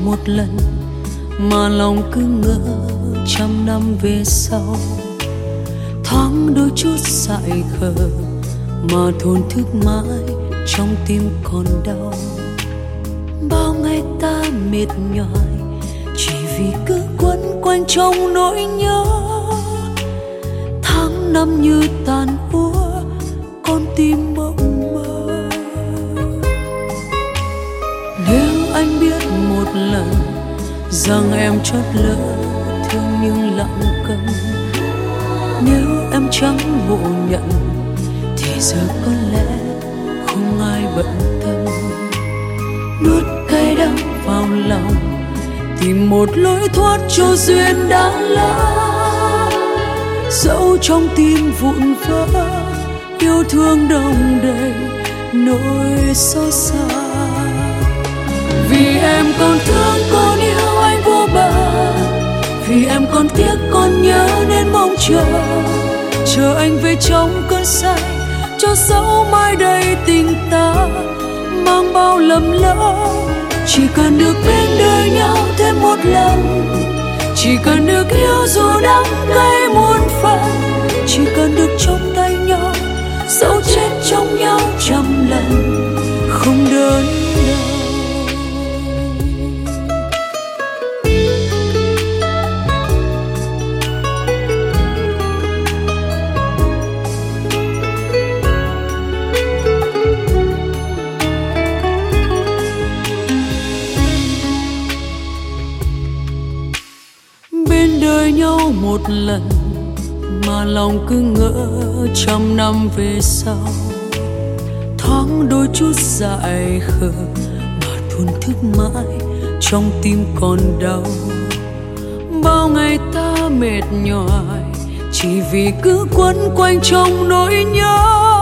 một lần mà lòng cứ ngỡ trăm năm về sau. Thoáng đôi chút dại khờ mà thổn thức mãi trong tim còn đau. Bao ngày ta mệt nhoài chỉ vì cứ quấn quanh trong nỗi nhớ. Tháng năm như tàn úa, con tim mộng mơ. Nếu anh biết một lần rằng em chót lỡ thương nhưng lặng câm, nếu em chẳng ngộ nhận thì giờ có lẽ không ai bận tâm. Nuốt cay đắng vào lòng, tìm một lối thoát cho duyên đã lỡ. Dẫu trong tim vụn vỡ, yêu thương đong đầy nỗi xót xa. Vì em còn thương còn yêu anh vô bờ, vì em còn tiếc còn nhớ nên mong chờ. Chờ anh về trong cơn say, cho dẫu mai đây tình ta mang bao lầm lỡ. Chỉ cần được bên đời nhau thêm một lần, chỉ cần được yêu dù đắng cay muôn phần, chỉ cần được trong tay nhau dẫu chết trong nhau trăm lần không đớn đau. Bên đời nhau một lần mà lòng cứ ngỡ trăm năm về sau. Thoáng đôi chút dại khờ mà thổn thức mãi trong tim còn đau. Bao ngày ta mệt nhoài chỉ vì cứ quấn quanh trong nỗi nhớ.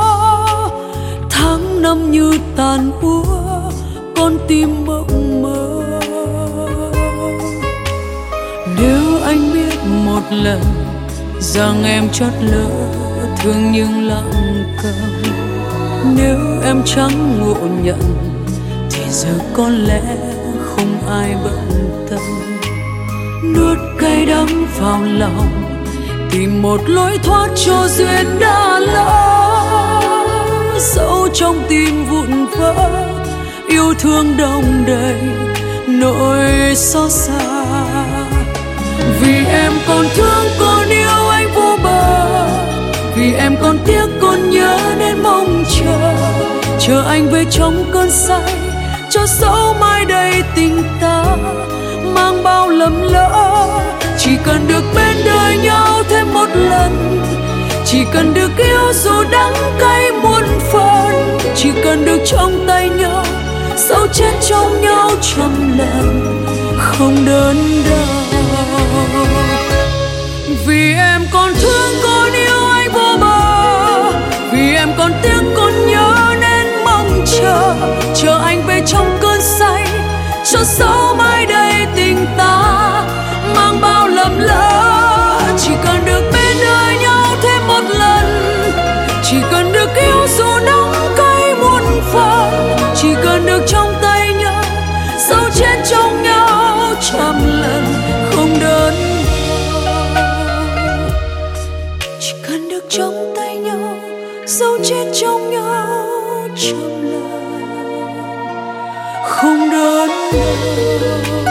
Tháng năm như tàn úa, con tim mộng mơ. Nếu anh biết một lần rằng em chót lỡ thương nhưng lặng câm, nếu em chẳng ngộ nhận thì giờ có lẽ không ai bận tâm. Nuốt cay đắng vào lòng, tìm một lối thoát cho duyên đã lỡ. Dẫu trong tim vụn vỡ, yêu thương đong đầy nỗi xót xa. Vì em còn thương còn yêu anh vô bờ, vì em còn tiếc còn nhớ nên mong chờ. Chờ anh về trong cơn say, cho dẫu mai đây tình ta mang bao lầm lỡ. Chỉ cần được bên đời nhau thêm một lần, chỉ cần được yêu dù đắng cay muôn phần, chỉ cần được trong tay nhau dẫu chết trong nhau trăm lần không đớn đau. Vì em còn thương còn yêu anh vô bờ, vì em còn tiếc còn nhớ nên mong chờ. Chờ anh về trong cơn say, cho dẫu mai đây tình ta mang bao lầm lỡ. Chỉ cần được bên đời nhau thêm một lần, chỉ cần được yêu dù đắng cay muôn phần, chỉ cần được trong tay nhau dẫu chết trong nhau trăm lần không đớn. Chỉ cần được trong tay nhau dẫu chết trong nhau trăm lần không đớn đau.